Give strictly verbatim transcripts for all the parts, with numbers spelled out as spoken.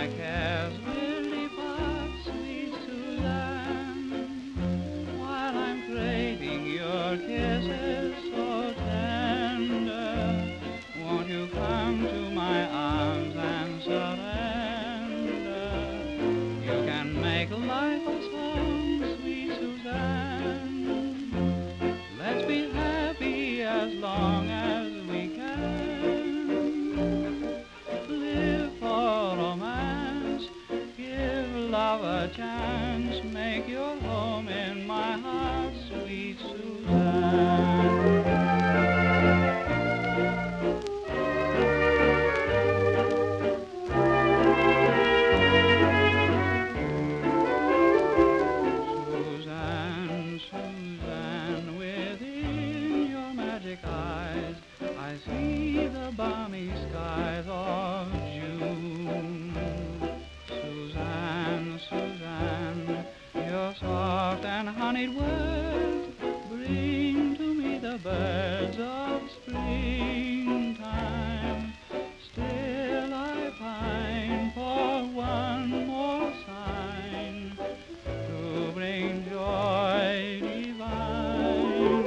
my cares will depart, sweet Suzanne, while I'm craving your kisses so tender. Won't you come to my arms and surrender? You can make life a song, sweet Suzanne. Let's be happy as long as we can. Live for romance, give love a chance, make your home in my heart, sweet Suzanne. Suzanne, Suzanne, within your magic eyes I see the balmy skies of June. Suzanne, Suzanne, your soft and honeyed words bring to me the birds of springtime. Still I pine for one more sign to bring joy divine.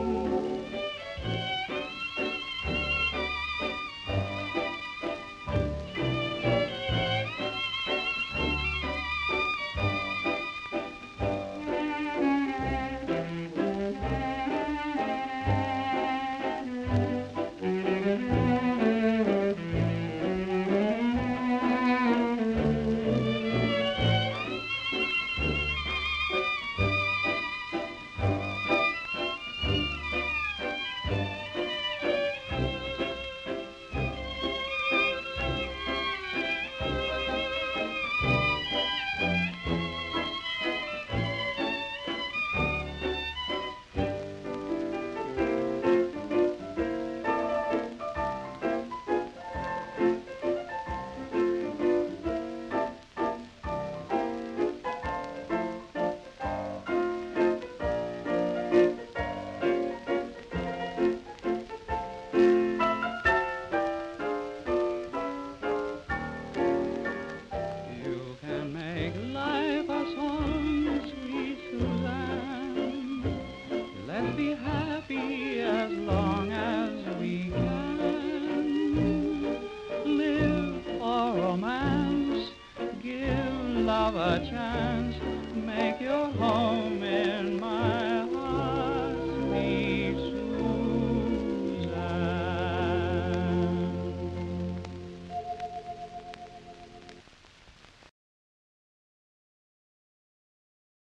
Let's be happy as long as we can. Live for romance, give love a chance, make your home in my